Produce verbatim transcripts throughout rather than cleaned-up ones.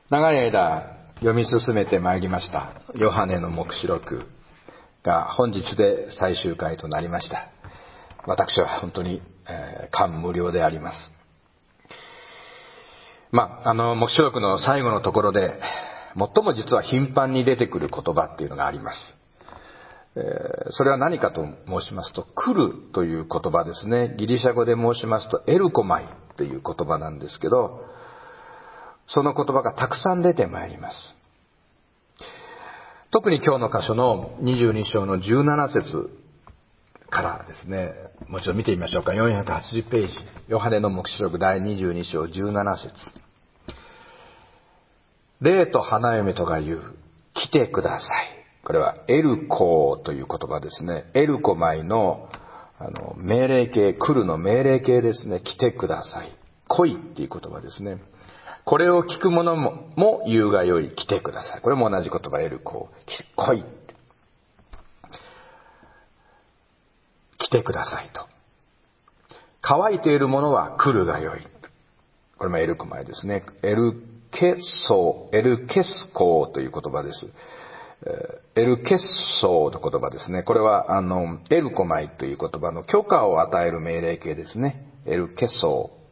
長い間読み進めてまいりましたヨハネの黙示録が本日で最終回となりました。私は本当に、えー、感無量であります。まあ、あの黙示録の最後のところで最も実は頻繁に出てくる言葉っていうのがあります。えー、それは何かと申しますと、来るという言葉ですね。ギリシャ語で申しますとエルコマイという言葉なんですけど、その言葉がたくさん出てまいります。特に今日の箇所のにじゅうに章のじゅうなな節からですね、もう一度見てみましょうか。よんひゃくはちじゅうページ、ヨハネの黙示録だいにじゅうに章じゅうなな節。霊と花嫁とが言う、来てください。これはエルコーという言葉ですね。エルコマイの、あの命令形、来るの命令形ですね。来てください。来いっていう言葉ですね。これを聞く者も、も言うがよい、来てください。これも同じ言葉、エルコー。来い。来てくださいと。乾いているものは来るがよい。これもエルコマイですね。エルケソー、エルケスコーという言葉です。エルケッソーの言葉ですね。これはあのエルコマイという言葉の許可を与える命令形ですね。エルケソー。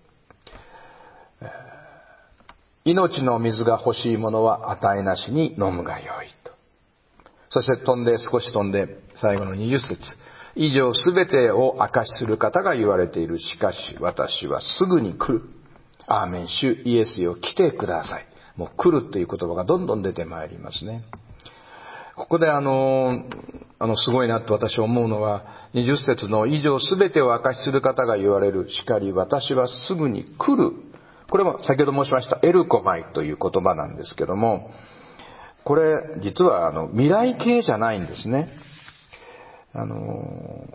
命の水が欲しい者は与えなしに飲むがよいと。そして飛んで少し飛んで最後のにじゅう節。以上すべてを証しする方が言われている。しかし私はすぐに来る。アーメン。主イエスよ来てください。もう来るという言葉がどんどん出てまいりますね。ここであの、あのすごいなと私は思うのは、にじゅう節の以上すべてを証しする方が言われる。しかり私はすぐに来る。これも先ほど申しましたエルコマイという言葉なんですけども、これ実はあの未来形じゃないんですね。あの、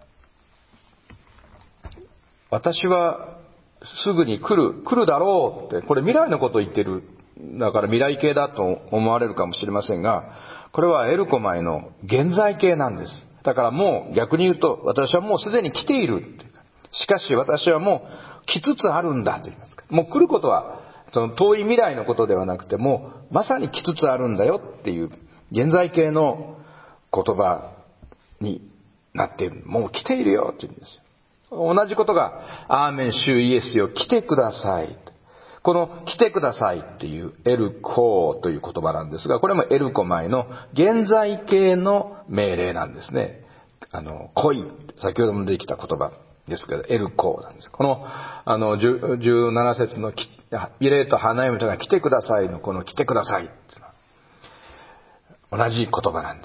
私はすぐに来る、来るだろうって、これ未来のことを言ってる。だから未来形だと思われるかもしれませんが、これはエルコマイの現在形なんです。だからもう逆に言うと、私はもうすでに来ている。しかし私はもう来つつあるんだと言いますか。もう来ることはその遠い未来のことではなくて、もうまさに来つつあるんだよっていう現在形の言葉になっている。もう来ているよって言うんですよ。同じことがアーメン主イエスよ来てください。この来てくださいっていうエルコーという言葉なんですが、これもエルコマイの現在形の命令なんですね。あの、来い。先ほども出てきた言葉ですけど、エルコーなんです。この、あの、じゅうなな節の霊と花嫁とが来てくださいのこの来てくださいっていうのは同じ言葉なんです。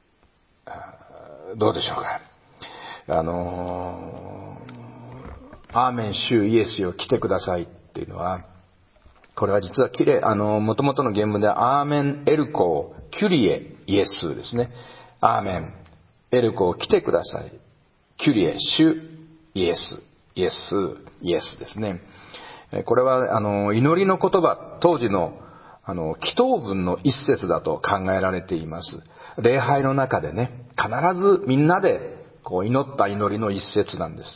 どうでしょうか。あの、アーメン主イエスよ来てくださいっていうのは、これは実はきれい、あの、元々の原文ではアーメンエルコーキュリエイエスですね。アーメンエルコー来てください。キュリエ主イエス、イエス、イエスですね。これはあの祈りの言葉、当時のあの祈祷文の一節だと考えられています。礼拝の中でね、必ずみんなでこう祈った祈りの一節なんです。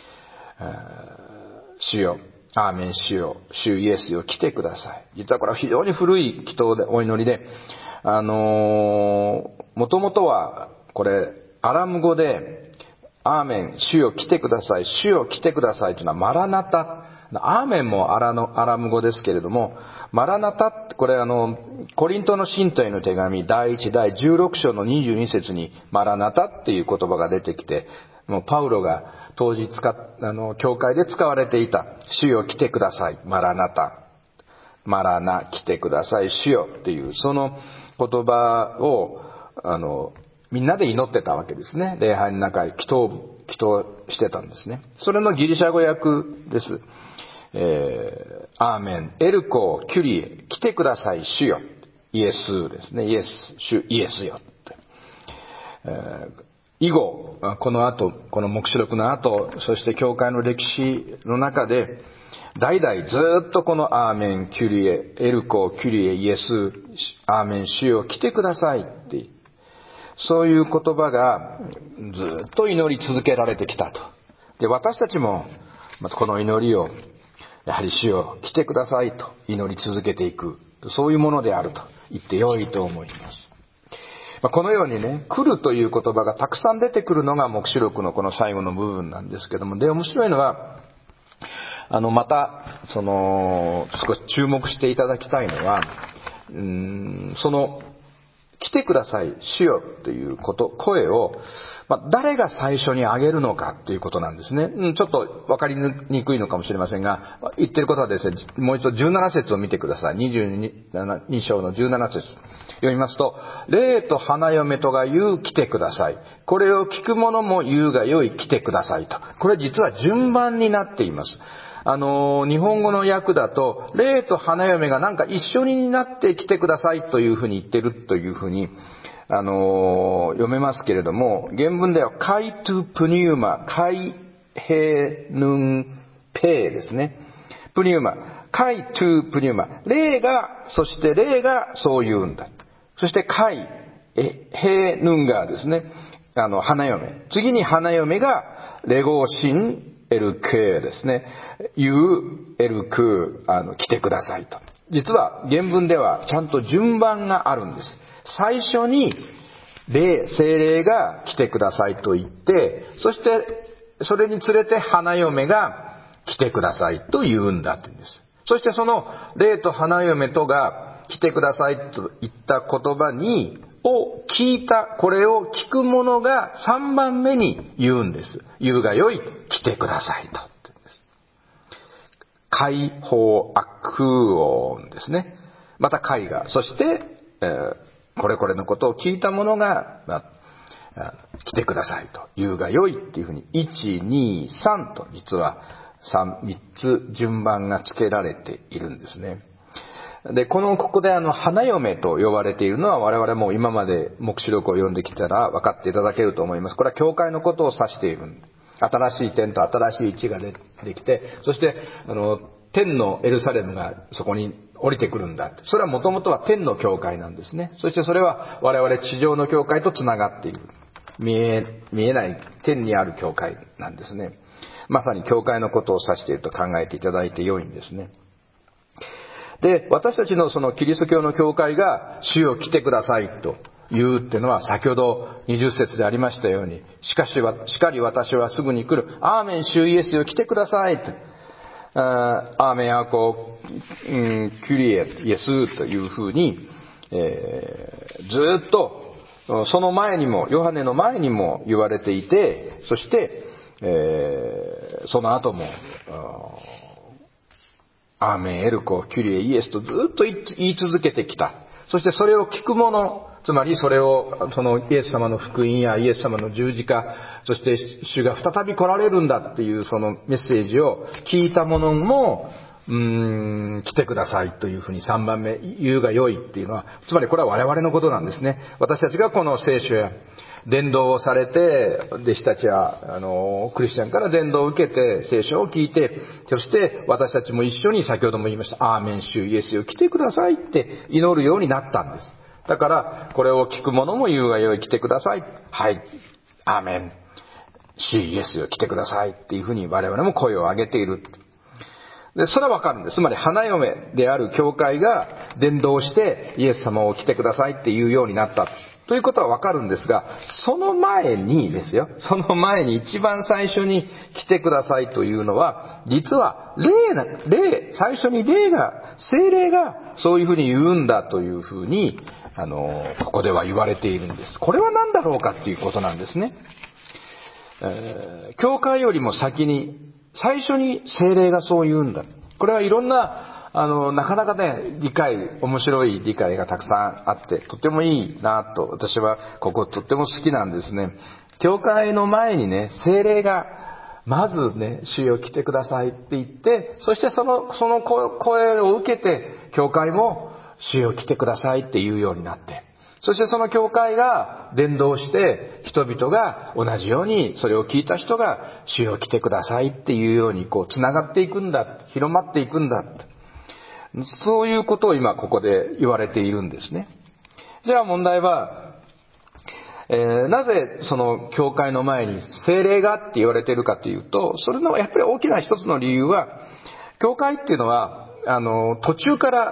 主よ、アーメン主よ、主イエスよ来てください。実はこれは非常に古い祈祷でお祈りで、あのもともとはこれアラム語でアーメン主よ来てください、主よ来てくださいというのはマラナタ。アーメンもアラのアラム語ですけれども、マラナタってこれあのコリントの信徒への手紙だいいちだいじゅうろく章のにじゅうに節にマラナタっていう言葉が出てきて、もうパウロが当時使っあの教会で使われていた主よ来てください、マラナタ、マラナ来てください主よっていうその言葉をあのみんなで祈ってたわけですね。礼拝の中で祈祷祈祷してたんですね。それのギリシャ語訳です。えー、アーメンエルコーキュリエ来てください主よ、イエスですね。イエス主イエスよって、えー、以後この後この黙示録の後、そして教会の歴史の中で代々ずっとこのアーメンキュリエエルコーキュリエイエスアーメン主よ来てくださいってそういう言葉がずっと祈り続けられてきたと。で、私たちもまたこの祈りをやはり主よ来てくださいと祈り続けていく、 そういうものであると言ってよいと思います。まあ、このようにね、来るという言葉がたくさん出てくるのが黙示録のこの最後の部分なんですけども、で、面白いのは、あの、また、その、少し注目していただきたいのは、うーん、その、来てください、主よということ、声を、まあ、誰が最初に上げるのかということなんですね。うん、ちょっと分かりにくいのかもしれませんが、言ってることはですね、もう一度じゅうなな節を見てください。にじゅうに章のじゅうなな節。読みますと、霊と花嫁とが言う来てください。これを聞く者も言うがよい来てくださいと。これ実は順番になっています。あの、日本語の訳だと、霊と花嫁がなんか一緒になって来てくださいというふうに言ってるというふうに、あの、読めますけれども、原文では、カイトゥプニウマ、カイヘヌンペイですね。プニウマ、カイトゥプニウマ。霊が、そして霊がそう言うんだ。そしてカイ、ヘヌンガーですね。あの、花嫁。次に花嫁が、レゴシン、エルクーですね。言う、エルクー、あの、来てくださいと。実は原文ではちゃんと順番があるんです。最初に、霊、聖霊が来てくださいと言って、そして、それにつれて花嫁が来てくださいと言うんだというんです。そしてその霊と花嫁とが来てくださいと言った言葉に、を聞いた、これを聞く者がさんばんめに言うんです。言うがよい、来てくださいと。解放悪音ですね。また解が、そして、えー、これこれのことを聞いた者が、まあ、来てくださいと。言うがよいっていうふうに、いち、に、さんと実はさん、みっつ順番が付けられているんですね。で、この、ここであの、花嫁と呼ばれているのは我々も今まで黙示録を読んできたら分かっていただけると思います。これは教会のことを指している。新しい天と新しい地が出てきて、そして、あの、天のエルサレムがそこに降りてくるんだ。それはもともとは天の教会なんですね。そしてそれは我々地上の教会とつながっている。見え、見えない天にある教会なんですね。まさに教会のことを指していると考えていただいて良いんですね。で、私たちのそのキリスト教の教会が主よ来てくださいと言うっていうのは先ほどにじゅっ節でありましたように、しかしは、しかり私はすぐに来る。アーメン主イエスよ来てくださいと。アーメンアコ、うん、キュリエイエスというふうに、えー、ずっとその前にも、ヨハネの前にも言われていて、そして、えー、その後も、アーメン、エルコ、キュリエ、イエスとずっと言い続けてきた。そしてそれを聞く者、つまりそれを、そのイエス様の福音やイエス様の十字架、そして主が再び来られるんだっていうそのメッセージを聞いた者も、うーん、来てくださいというふうにさんばんめ言うが良いっていうのは、つまりこれは我々のことなんですね。私たちがこの聖書や伝道をされて、弟子たちは、あの、クリスチャンから伝道を受けて、聖書を聞いて、そして私たちも一緒に先ほども言いました、アーメン主イエスよ来てくださいって祈るようになったんです。だから、これを聞く者も言うがよい来てください。はい。アーメン。主イエスよ来てくださいっていうふうに我々も声を上げている。で、それはわかるんです。つまり花嫁である教会が伝道してイエス様を来てくださいっていうようになった。ということはわかるんですが、その前にですよ、その前に一番最初に来てくださいというのは、実は霊な、霊、最初に霊が、聖霊がそういうふうに言うんだというふうに、あの、ここでは言われているんです。これは何だろうかっていうことなんですね。えー、教会よりも先に、最初に聖霊がそう言うんだ。これはいろんな、あの、なかなかね、理解、面白い理解がたくさんあって、とてもいいなと、私はこことっても好きなんですね。教会の前にね、聖霊が、まずね、主よ来てくださいって言って、そしてその、その声を受けて、教会も主よ来てくださいって言うようになって、そしてその教会が伝道して、人々が同じように、それを聞いた人が、主よ来てくださいっていうように、こう、繋がっていくんだ、広まっていくんだ。そういうことを今ここで言われているんですね。じゃあ問題は、えー、なぜその教会の前に聖霊がって言われているかというと、それのやっぱり大きな一つの理由は、教会っていうのは、あの、途中から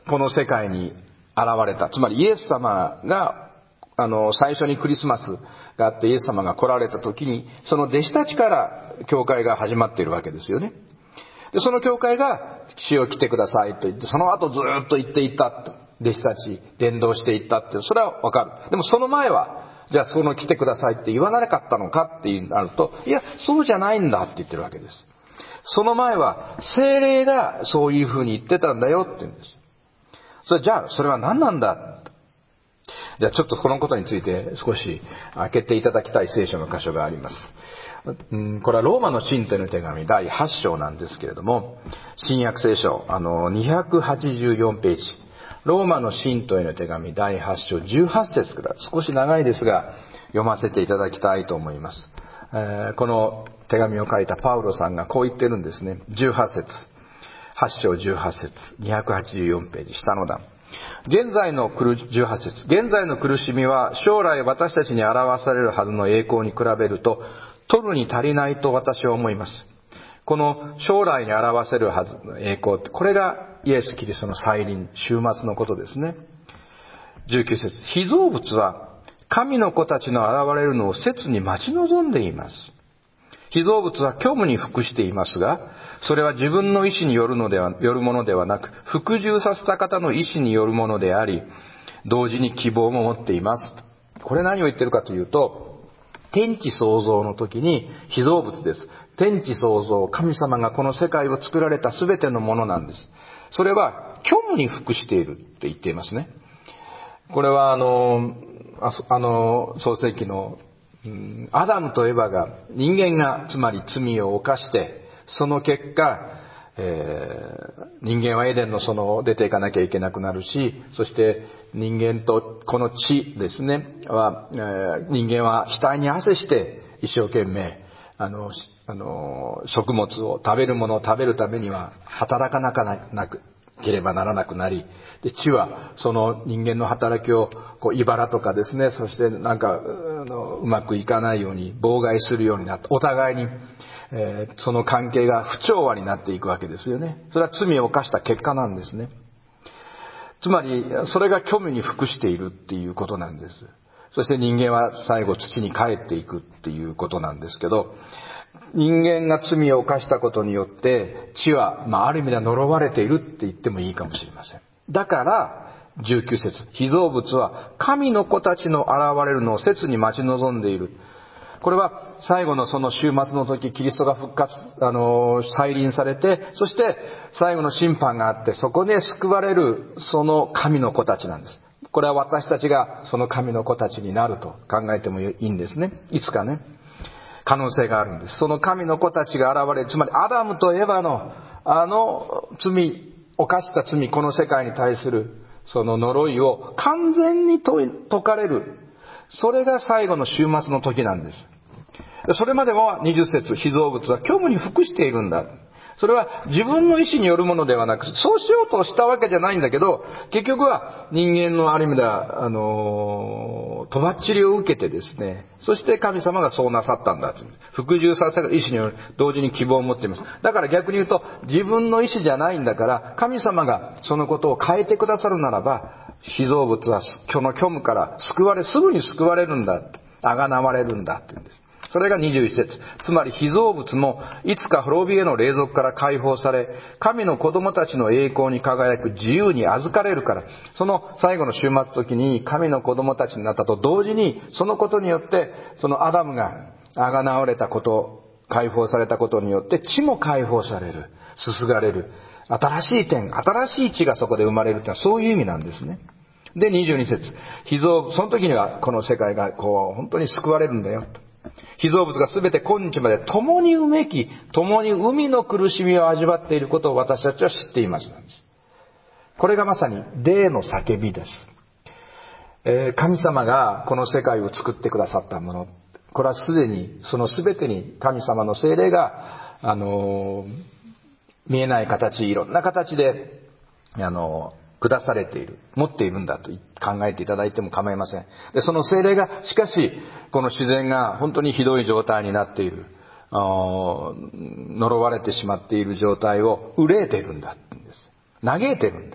この世界に現れた。つまりイエス様が、あの、最初にクリスマスがあってイエス様が来られた時に、その弟子たちから教会が始まっているわけですよね。で、その教会が、主よ来てくださいと言って、その後ずっと言っていったと。弟子たち伝道していったって、それはわかる。でもその前は、じゃあその来てくださいって言わなかったのかってなると、いや、そうじゃないんだって言ってるわけです。その前は、聖霊がそういうふうに言ってたんだよって言うんです。それじゃあ、それは何なんだ。じゃあちょっとこのことについて少し開けていただきたい聖書の箇所があります。うん、これはローマの信徒への手紙だいはち章なんですけれども、新約聖書、あの、にひゃくはちじゅうよんページ。ローマの信徒への手紙だいはち章じゅうはち節から少し長いですが読ませていただきたいと思います。えー、この手紙を書いたパウロさんがこう言ってるんですね。じゅうはち節。はち章じゅうはち節。にひゃくはちじゅうよんページ下の段。現在の苦じゅうはち節。現在の苦しみは将来私たちに表されるはずの栄光に比べると取るに足りないと私は思います。この将来に表せるはずの栄光って、これがイエス・キリストの再臨、終末のことですね。じゅうきゅう節。被造物は神の子たちの現れるのを切に待ち望んでいます。被造物は虚無に服していますが、それは自分の意志によるのでは、よるものではなく、服従させた方の意志によるものであり、同時に希望も持っています。これ何を言ってるかというと、天地創造の時に被造物です。天地創造、神様がこの世界を作られたすべてのものなんです。それは虚無に服しているって言っていますね。これはあの、あ, あの創世記の、うん、アダムとエバが、人間がつまり罪を犯して、その結果、えー、人間はエデンの園を出ていかなきゃいけなくなるし、そして人間とこの地ですねは、えー、人間は額に汗して一生懸命あのあの食物を食べるものを食べるためには働かなかなければならなくなり、で地はその人間の働きをこう茨とかですね、そしてなんかあのうまくいかないように妨害するようになって、お互いにえー、その関係が不調和になっていくわけですよね。それは罪を犯した結果なんですね。つまりそれが虚無に服しているっていうことなんです。そして人間は最後土に帰っていくっていうことなんですけど、人間が罪を犯したことによって地は、まあ、ある意味では呪われているって言ってもいいかもしれません。だからじゅうきゅう節、被造物は神の子たちの現れるのを切に待ち望んでいる。これは最後のその終末の時、キリストが復活、あの、再臨されて、そして最後の審判があって、そこで救われるその神の子たちなんです。これは私たちがその神の子たちになると考えてもいいんですね。いつかね、可能性があるんです。その神の子たちが現れる、つまりアダムとエバのあの罪、犯した罪、この世界に対するその呪いを完全に解かれる。それが最後の終末の時なんです。それまでもにじゅう節、被造物は虚無に服しているんだ。それは自分の意志によるものではなく、そうしようとしたわけじゃないんだけど、結局は人間のある意味では、あのー、とばっちりを受けてですね、そして神様がそうなさったんだと。服従させた意志による、同時に希望を持っています。だから逆に言うと、自分の意志じゃないんだから、神様がそのことを変えてくださるならば、被造物は虚の虚無から救われ、すぐに救われるんだ。あがなわれるんだって言うんです。それがにじゅういち節。つまり被造物もいつか滅びへの霊俗から解放され、神の子供たちの栄光に輝く自由に預かれるから、その最後の終末時に神の子供たちになったと同時に、そのことによって、そのアダムがあがなわれたこと、解放されたことによって地も解放される。すすがれる。新しい天、新しい地がそこで生まれるというのはそういう意味なんですね。で、にじゅうに節。被造、その時にはこの世界がこう、本当に救われるんだよ。被造物がすべて今日まで共にうめき、共に海の苦しみを味わっていることを私たちは知っています。これがまさに霊の叫びです。えー、神様がこの世界を作ってくださったもの、これはすでに、そのすべてに神様の聖霊が、あのー、見えない形、いろんな形で、あのー、下されている、持っているんだと考えていただいても構いません。で、その聖霊が、しかし、この自然が本当にひどい状態になっている、呪われてしまっている状態を憂えているんだって言うんです。嘆いているんだ。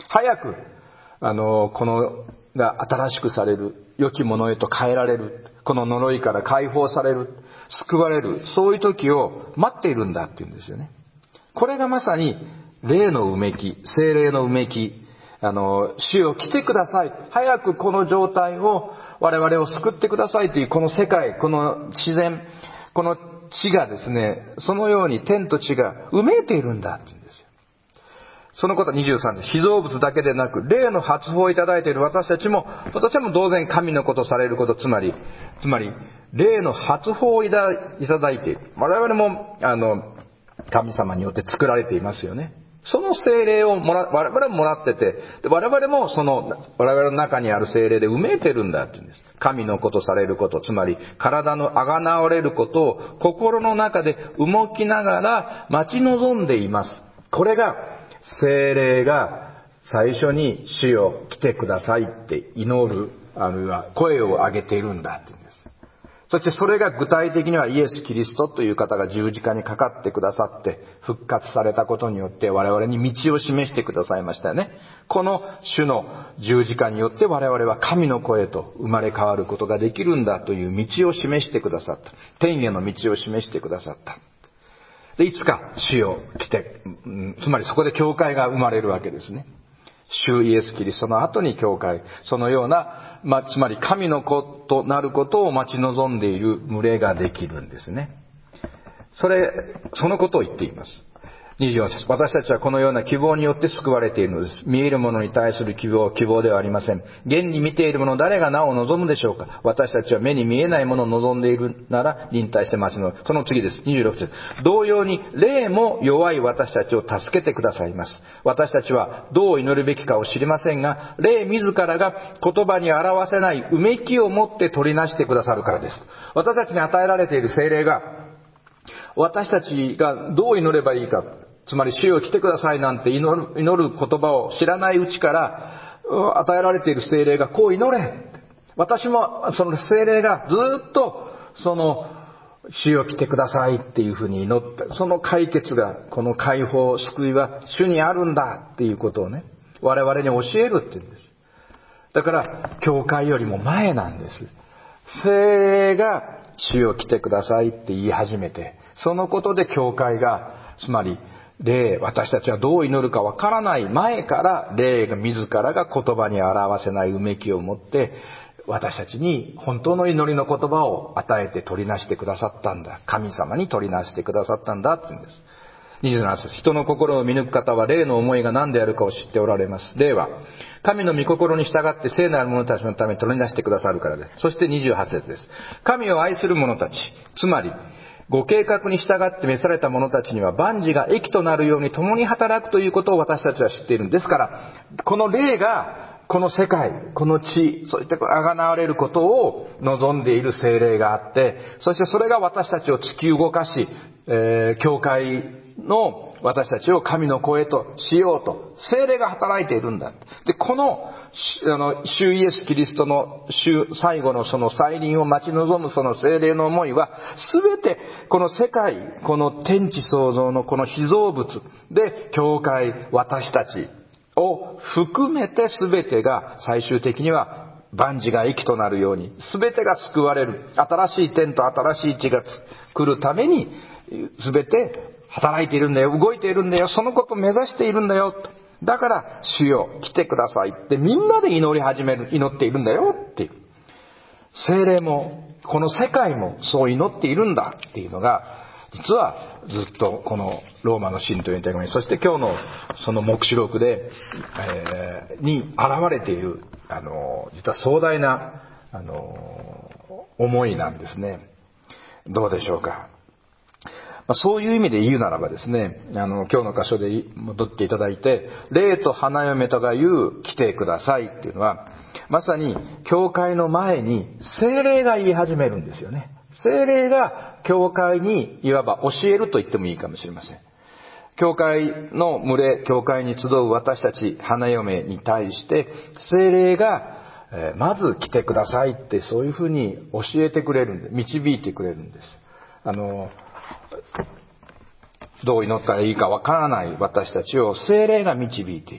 早く、あの、この、が新しくされる、良きものへと変えられる、この呪いから解放される、救われる、そういう時を待っているんだっていうんですよね。これがまさに、霊のうめき、聖霊のうめき、あの、主よ来てください。早くこの状態を、我々を救ってくださいという、この世界、この自然、この地がですね、そのように天と地がうめいているんだっていうんですよ。そのことはにじゅうさんです。被造物だけでなく、霊の発報をいただいている私たちも、私たちも同然神のことされること、つまり、つまり、霊の発報をいただいている。我々も、あの、神様によって作られていますよね。その聖霊をもら、我々ももらってて、で我々もその、我々の中にある聖霊で埋めてるんだって言うんです。神のことされること、つまり体のあがなわれることを心の中で動きながら待ち望んでいます。これが聖霊が最初に主よ来てくださいって祈る、あるいは声を上げているんだって言うんです。そしてそれが具体的にはイエス・キリストという方が十字架にかかってくださって復活されたことによって我々に道を示してくださいましたよね。この主の十字架によって我々は神の声と生まれ変わることができるんだという道を示してくださった。天への道を示してくださった。で、いつか主よ来て、つまりそこで教会が生まれるわけですね。主イエス・キリストの後に教会、そのような、まあ、つまり神の子となることを待ち望んでいる群れができるんですね。それ、そのことを言っています。にじゅうよん節。私たちはこのような希望によって救われているのです。見えるものに対する希望、希望ではありません。現に見ているもの誰がなお望むでしょうか。私たちは目に見えないものを望んでいるなら、臨待して待ち望む。その次です。にじゅうろく節。同様に、霊も弱い私たちを助けてくださいます。私たちはどう祈るべきかを知りませんが、霊自らが言葉に表せないうめきを持って取りなしてくださるからです。私たちに与えられている聖霊が、私たちがどう祈ればいいか、つまり主よ来てくださいなんて祈る、祈る言葉を知らないうちから与えられている聖霊がこう祈れ。私もその聖霊がずっとその主よ来てくださいっていうふうに祈って、その解決が、この解放、救いは主にあるんだっていうことをね、我々に教えるって言うんです。だから教会よりも前なんです。聖霊が主よ来てくださいって言い始めて、そのことで教会が、つまり霊、私たちはどう祈るかわからない前から霊が自らが言葉に表せないうめきを持って私たちに本当の祈りの言葉を与えて取りなしてくださったんだ。神様に取りなしてくださったんだって言うんです。にじゅうなな節。人の心を見抜く方は霊の思いが何であるかを知っておられます。霊は神の御心に従って聖なる者たちのために取りなしてくださるからです。そしてにじゅうはち節です。神を愛する者たち、つまりご計画に従って召された者たちには万事が益となるように共に働くということを私たちは知っているんですから、この霊がこの世界、この地、そしてあがなわれることを望んでいる聖霊があって、そしてそれが私たちを突き動かし、えー、教会の私たちを神の声としようと聖霊が働いているんだ。で、このあの主イエスキリストの主最後のその再臨を待ち望むその聖霊の思いは、すべてこの世界、この天地創造のこの被造物で教会、私たちを含めてすべてが最終的には万事が益となるように、すべてが救われる、新しい天と新しい地が来るためにすべて働いているんだよ、動いているんだよ、そのことを目指しているんだよ。だから主よ来てくださいってみんなで祈り始める、祈っているんだよっていう。聖霊もこの世界もそう祈っているんだっていうのが、実はずっとこのローマの信徒への手紙、そして今日のその黙示録で、えー、に現れている、あの実は壮大なあの思いなんですね。どうでしょうか。まあ、そういう意味で言うならばですね、あの今日の箇所で戻っていただいて、霊と花嫁とが言う来てくださいっていうのは、まさに教会の前に聖霊が言い始めるんですよね。聖霊が教会にいわば教えると言ってもいいかもしれません。教会の群れ、教会に集う私たち花嫁に対して聖霊がえまず来てくださいってそういうふうに教えてくれるんで、導いてくれるんです。あのどう祈ったらいいかわからない私たちを聖霊が導いている。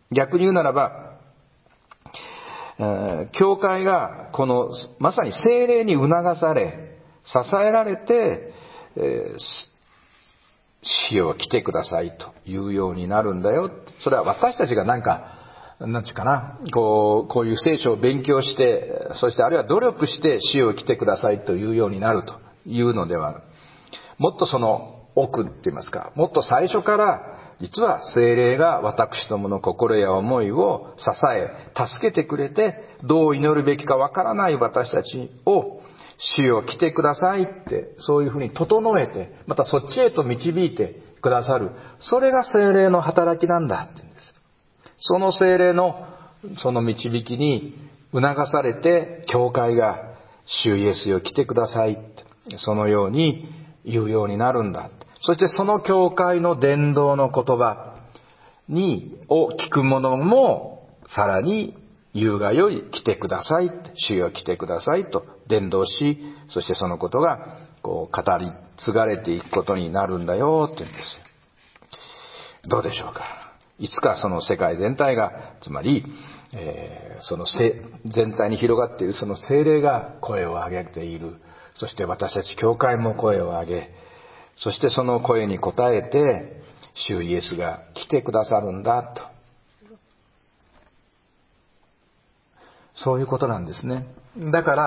逆に言うならば、えー、教会がこのまさに聖霊に促され、支えられて、えー、主を来てくださいというようになるんだよ。それは私たちがなんか、なんていうかな、こう、こういう聖書を勉強して、そしてあるいは努力して主を来てくださいというようになるというのでは、もっとその奥って言いますか、もっと最初から実は聖霊が私どもの心や思いを支え、助けてくれて、どう祈るべきかわからない私たちを主よ来てくださいって、そういうふうに整えて、またそっちへと導いてくださる。それが聖霊の働きなんだって言うんです。その聖霊のその導きに促されて、教会が主イエスよ来てくださいって、そのように言うようになるんだ。そしてその教会の伝道の言葉に、を聞く者もさらに言うがよい来てくださいって、主よ来てくださいと伝道し、そしてそのことがこう語り継がれていくことになるんだよって言うんですよ。どうでしょうか。いつかその世界全体が、つまり、えー、その全体に広がっているその聖霊が声を上げている。そして私たち教会も声を上げ、そしてその声に応えて、主イエスが来てくださるんだと。そういうことなんですね。だから、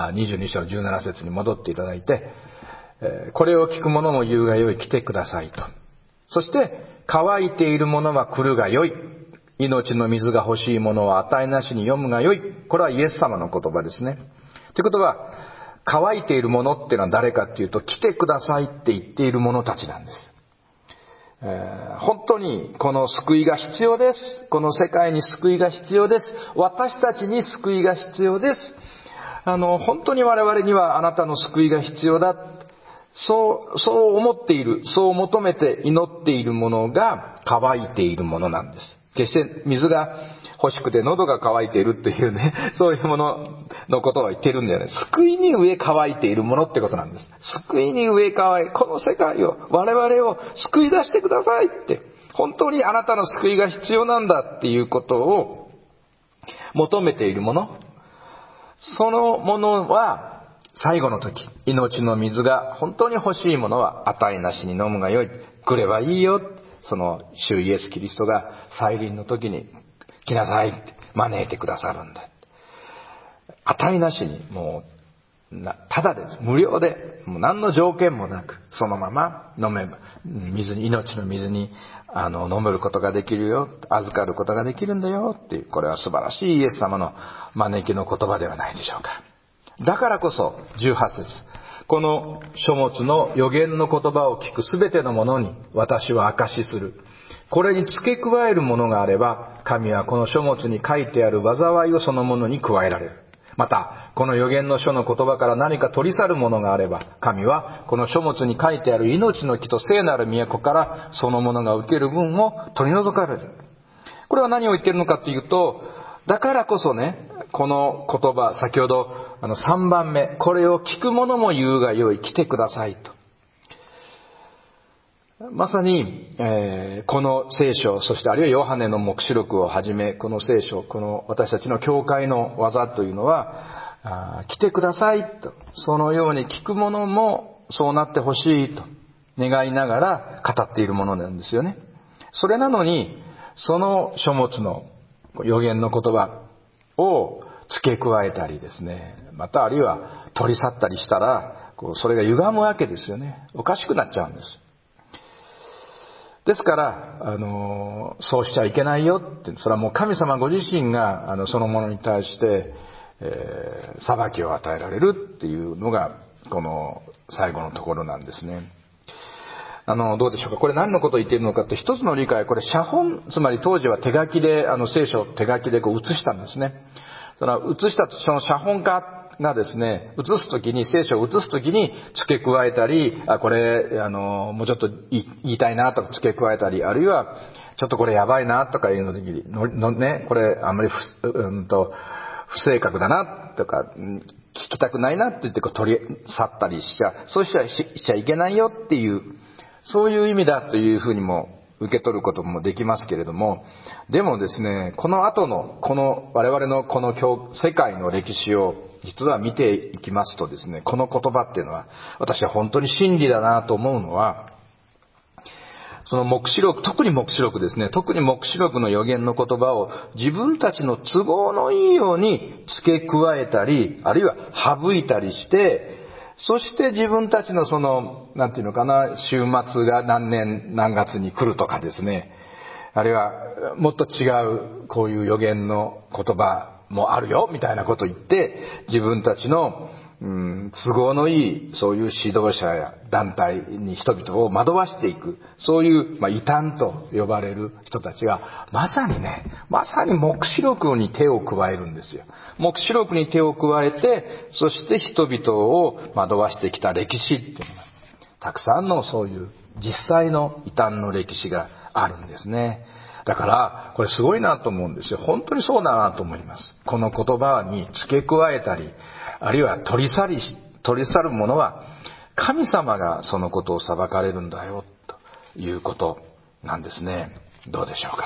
にじゅうに章じゅうなな節に戻っていただいて、これを聞く者も言うがよい、来てくださいと。そして、乾いている者は来るがよい。命の水が欲しい者は値なしに読むがよい。これはイエス様の言葉ですね。ということは、乾いている者っていうのは誰かっていうと、来てくださいって言っている者たちなんです。えー、本当にこの救いが必要です。この世界に救いが必要です。私たちに救いが必要です。あの、本当に我々にはあなたの救いが必要だ。そう、そう思っている、そう求めて祈っているものが乾いているものなんです。決して水が欲しくて喉が渇いているっていうね、そういうもののことを言ってるんじゃない。救いに飢え渇いているものってことなんです。救いに飢え渇い、この世界を、我々を救い出してくださいって、本当にあなたの救いが必要なんだっていうことを求めているもの。そのものは、最後の時、命の水が本当に欲しいものは値なしに飲むがよい。来ればいいよ。その主イエスキリストが再臨の時に来なさいって招いてくださるんだ。値なしに、もう、ただです。無料で、もう何の条件もなく、そのまま飲めば、水に、命の水に、あの、飲めることができるよ。預かることができるんだよっていう、これは素晴らしいイエス様の招きの言葉ではないでしょうか。だからこそ、じゅうはち節。この書物の予言の言葉を聞くすべてのものに私は証しする。これに付け加えるものがあれば、神はこの書物に書いてある災いをそのものに加えられる。また、この予言の書の言葉から何か取り去るものがあれば、神はこの書物に書いてある命の木と聖なる都からそのものが受ける分を取り除かれる。これは何を言っているのかというと、だからこそね、この言葉、先ほどあのさんばんめ、これを聞く者も言うがよい、来てくださいと。まさに、えー、この聖書、そしてあるいはヨハネの黙示録をはじめ、この聖書、この私たちの教会の技というのは、あ来てくださいと、そのように聞く者もそうなってほしいと願いながら語っているものなんですよね。それなのに、その書物の予言の言葉を付け加えたりですね、またあるいは取り去ったりしたら、こうそれが歪むわけですよね。おかしくなっちゃうんです。ですから、あの、そうしちゃいけないよって、それはもう神様ご自身が、あの、そのものに対して、えー、裁きを与えられるっていうのが、この最後のところなんですね。あの、どうでしょうか。これ何のことを言っているのかって、一つの理解、これ写本、つまり当時は手書きで、あの、聖書を手書きでこう写したんですね。その写したその写本家がですね、写すときに、聖書を写すときに付け加えたり、あ、これ、あの、もうちょっと言いたいなとか付け加えたり、あるいは、ちょっとこれやばいなとかいうの時に、ののね、これあんまり不、うんと、不正確だなとか、聞きたくないなって言ってこう取り去ったりしちゃ、そうしちゃしちゃいけないよっていう、そういう意味だというふうにも受け取ることもできますけれども、でもですね、この後の、この我々のこの世界の歴史を実は見ていきますとですね、この言葉っていうのは、私は本当に真理だなと思うのは、その黙示録、特に黙示録ですね、特に黙示録の預言の言葉を自分たちの都合のいいように付け加えたり、あるいは省いたりして、そして自分たちのその、なんていうのかな、週末が何年何月に来るとかですね、あるいはもっと違うこういう預言の言葉もあるよみたいなことを言って、自分たちの、うん、都合のいいそういう指導者や団体に人々を惑わしていく、そういう、まあ、異端と呼ばれる人たちがまさにね、まさに黙示録に手を加えるんですよ。黙示録に手を加えて、そして人々を惑わしてきた歴史っていうのが、たくさんのそういう実際の異端の歴史があるんですね。だからこれすごいなと思うんですよ。本当にそうだなと思います。この言葉に付け加えたり、あるいは取り去り取り去るものは神様がそのことを裁かれるんだよということなんですね。どうでしょうか。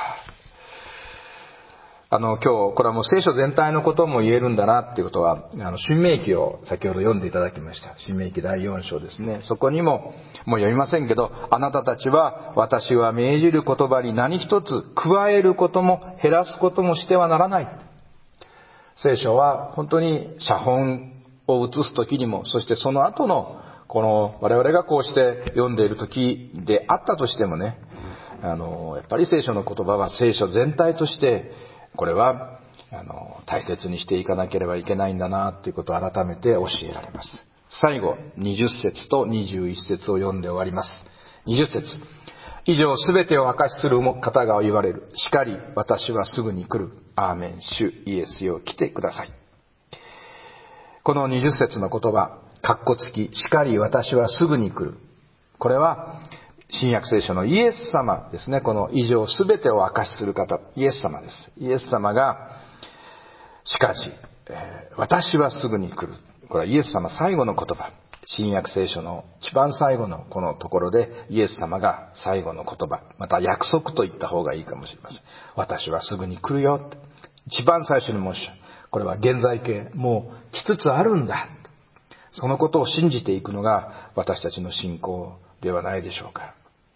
あの今日これはもう聖書全体のことも言えるんだなっていうことは、あの新明記を先ほど読んでいただきました。新明記だいよん章ですね。そこにももう読みませんけど、あなたたちは私は命じる言葉に何一つ加えることも減らすこともしてはならない。聖書は本当に写本を写す時にも、そしてその後のこの我々がこうして読んでいる時であったとしてもね、あのやっぱり聖書の言葉は聖書全体としてこれはあの大切にしていかなければいけないんだなということを改めて教えられます。最後にじゅっ節とにじゅういっ節を読んで終わります。にじゅっ節、以上すべてを証しする方が言われる。しかり私はすぐに来る。アーメン。主イエスよ来てください。このにじゅっ節の言葉、括弧付き、しかり私はすぐに来る。これは新約聖書のイエス様ですね。この以上すべてを証しする方、イエス様です。イエス様が、しかし、えー、私はすぐに来る。これはイエス様最後の言葉。新約聖書の一番最後のこのところで、イエス様が最後の言葉、また約束と言った方がいいかもしれません。私はすぐに来るよ。一番最初に申し上げ、これは現在形、もう来つつあるんだ。そのことを信じていくのが私たちの信仰ではないでしょうか。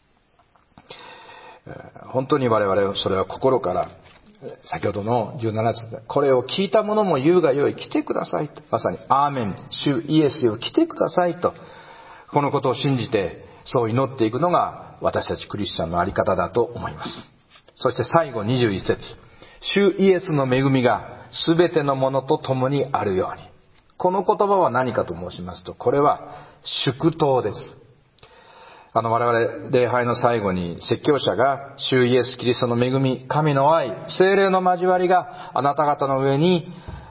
本当に我々それは心から、先ほどのじゅうなな節で、これを聞いた者も言うがよい、来てくださいと、まさにアーメン、主イエスよ来てくださいと、このことを信じてそう祈っていくのが私たちクリスチャンのあり方だと思います。そして最後にじゅういっ節、主イエスの恵みがすべてのものと共にあるように。この言葉は何かと申しますと、これは祝祷です。あの我々礼拝の最後に説教者が主イエスキリストの恵み、神の愛、聖霊の交わりがあなた方の上に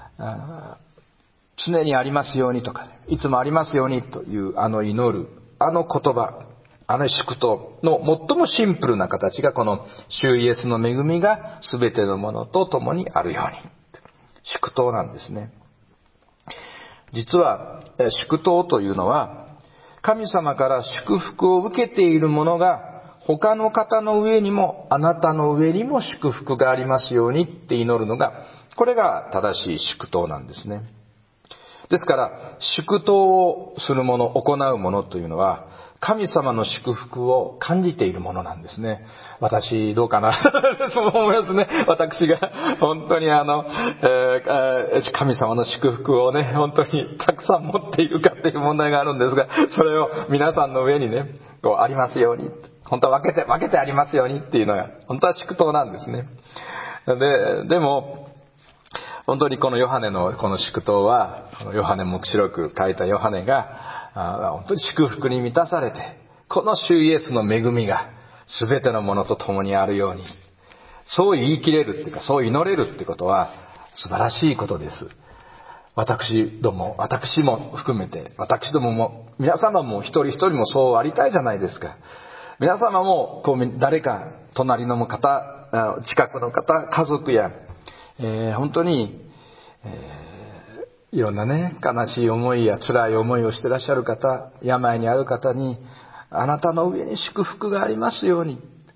常にありますようにとか、いつもありますようにというあの祈るあの言葉、あの祝祷の最もシンプルな形がこの主イエスの恵みが全てのものと共にあるように、祝祷なんですね。実は祝祷というのは神様から祝福を受けているものが他の方の上にもあなたの上にも祝福がありますようにって祈るのが、これが正しい祝祷なんですね。ですから祝祷をする者、行う者というのは神様の祝福を感じているものなんですね。私どうかなそう思いますね。私が本当にあの、えー、神様の祝福をね本当にたくさん持っているかっていう問題があるんですが、それを皆さんの上にねこうありますように、本当は分けて分けてありますようにっていうのが本当は祝祷なんですね。ででも本当にこのヨハネのこの祝祷は、このヨハネ黙示録書いたヨハネが本当に祝福に満たされて、この主イエスの恵みが全てのものと共にあるように、そう言い切れるっていうか、そう祈れるってことは素晴らしいことです。私ども、私も含めて、私どもも皆様も一人一人もそうありたいじゃないですか。皆様もこう誰か隣の方、近くの方、家族やえー、本当に、えー、いろんなね悲しい思いや辛い思いをしていらっしゃる方、病にある方にあなたの上に祝福がありますように、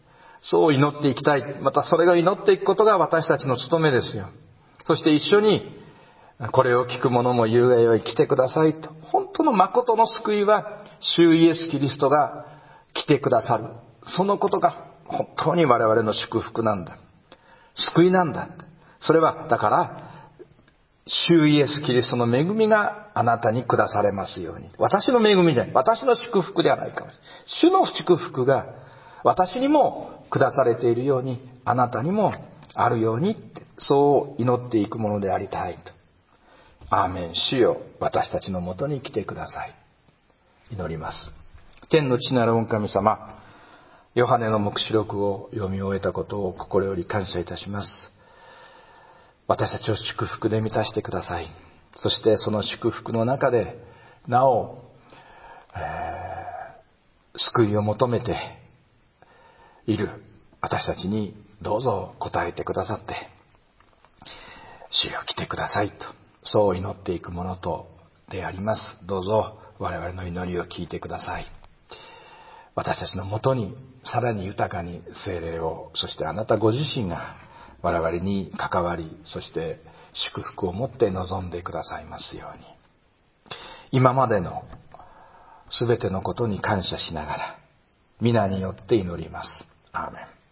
そう祈っていきたい。またそれが祈っていくことが私たちの務めですよ。そして一緒に、これを聞く者も言うがよい、来てくださいと。本当の誠の救いは、主イエス・キリストが来てくださる。そのことが本当に我々の祝福なんだ。救いなんだ。それは、だから、主イエス・キリストの恵みがあなたに下されますように。私の恵みじゃない。私の祝福ではないかもしれない。主の祝福が私にも下されているように、あなたにもあるようにって、そう祈っていくものでありたいと。アーメン。主よ、私たちのもとに来てください。祈ります。天の父なる御神様、ヨハネの黙示録を読み終えたことを心より感謝いたします。私たちを祝福で満たしてください。そしてその祝福の中でなお、えー、救いを求めている私たちにどうぞ答えてくださって、主よ来てくださいと、そう祈っていくものとであります。どうぞ我々の祈りを聞いてください。私たちのもとにさらに豊かに聖霊を、そしてあなたご自身が我々に関わり、そして祝福を持って臨んでくださいますように。今までのすべてのことに感謝しながら皆によって祈ります。アーメン。